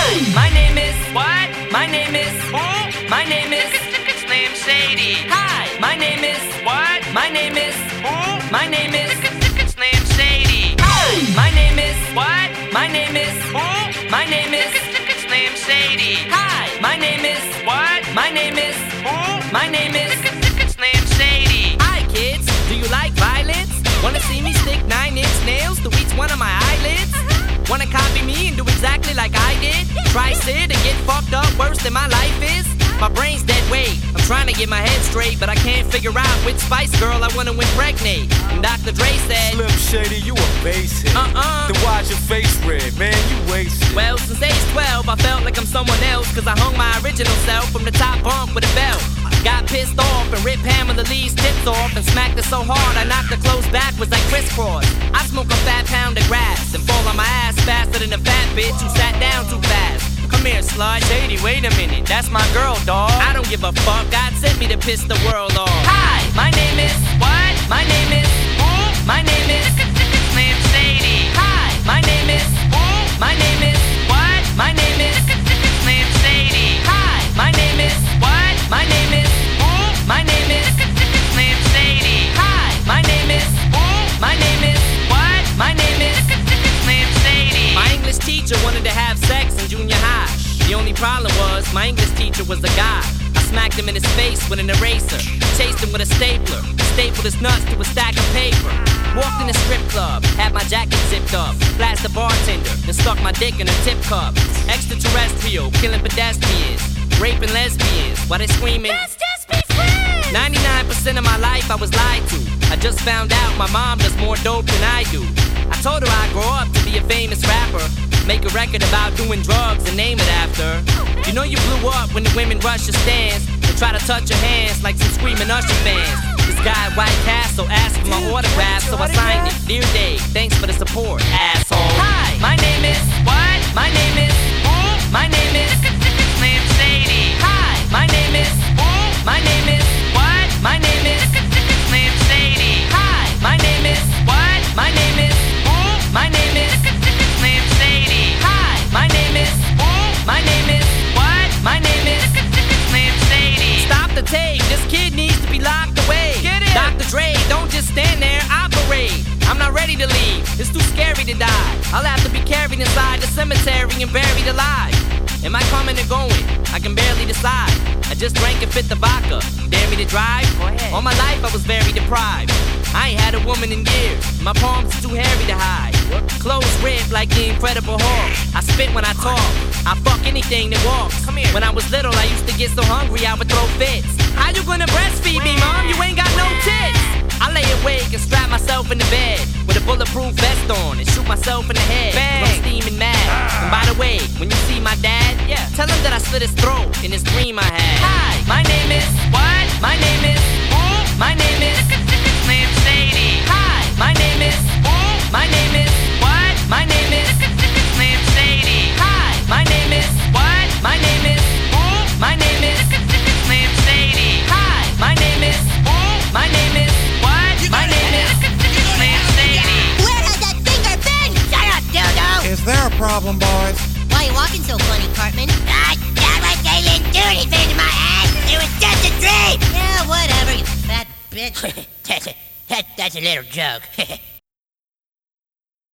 Hi, my name is what? My name is who? My name is Slim Shady. Hi, my name is what? My name is who? My name is Slim Shady. Hi, my name is what? My name is who? My name is Slim Shady. Hi, my name is what? My name is who? My name is Slim Shady. Hi kids, do you like violence? Wanna see me stick 9-inch nails to each one of my eyelids? Wanna copy me and do exactly like I did? Try sit and get fucked up worse than my life is? My brain's dead weight. I'm trying to get my head straight, but I can't figure out which Spice Girl I wanna impregnate. And Dr. Dre said, Slim Shady, you a base hit. Then why's your face red, man? You wasted. Well, since age 12, I felt like I'm someone else, cause I hung my original self from the top bunk with a belt. Got pissed off and ripped Pamela Lee's tits off and smacked her so hard I knocked her clothes backwards like crisscross. I smoke a fat pound of grass and fall on my ass faster than a fat bitch who sat down too fast. Come here, slut. Shady, wait a minute, that's my girl, dawg. I don't give a fuck, God sent me to piss the world off. Hi, my name is what? My name is who? My name is Slim Shady. Hi, my name is who? My name is what? My name is Slim Shady. Hi, my name is what? My name is who? My name is Slim Shady. Hi, my name is who? My name is what? My name is Slim Shady. My English teacher wanted to have sex in junior high. The only problem was my English teacher was a guy. I smacked him in his face with an eraser, chased him with a stapler, stapled his nuts to a stack of paper. Walked in a strip club, had my jacket zipped up, flashed the bartender, then stuck my dick in a tip cup. Extraterrestrial, killing pedestrians, raping lesbians, while they screaming, let's just be friends! 99% of my life I was lied to. I just found out my mom does more dope than I do. I told her I'd grow up to be a famous rapper, make a record about doing drugs and name it after. You know you blew up when the women rush your stands and try to touch your hands like some screaming Usher fans. This guy at White Castle asked for my autograph, so I signed it. Dear Dave, thanks for the support, asshole. Hi, my name is what? My name is who? My name is Slim Shady. Hi, my name is who? My name is what? My name is Slim Shady. Hi, my name is what? My name is who? My name is Slim Shady. Hi, my name is who? My name is what? My name is Slim Shady. Stop the tape, this kid needs to be locked away. Get it? Dr. Dre, don't just stand there, operate. I'm not ready to leave, it's too scary to die. I'll have to be carried inside the cemetery and buried alive. Am I coming or going? I can barely decide. I just drank and fit the vodka. Dare me to drive? Go ahead. All my life I was very deprived. I ain't had a woman in years. My palms are too hairy to hide. Clothes ripped like the Incredible Hulk. I spit when I talk. I fuck anything that walks. Come here. When I was little, I used to get so hungry I would throw fits. How you gonna breastfeed me, mom? You ain't got no tits. I lay awake and strap myself in the bed with a bulletproof vest on and shoot myself in the head. Bang. I'm steaming mad. And by the way, when you see my dad, tell him that I slit his throat in this dream I had. Hi, my name is what? My name is who? My name is Slim Shady. Hi, my name is who? My name is what? My name is Slim Shady. Hi, my name is what? My name is who? My name is Slim Shady. Hi, my name is who? My name is what? My name is Slim Shady. Where has that finger been? Shut up, dildo! Is there a problem, boys? Why are you walking so funny, Cartman? God damn it, they didn't do anything to my ass! It was just a dream! Yeah, whatever, you fat bitch. That's a little joke.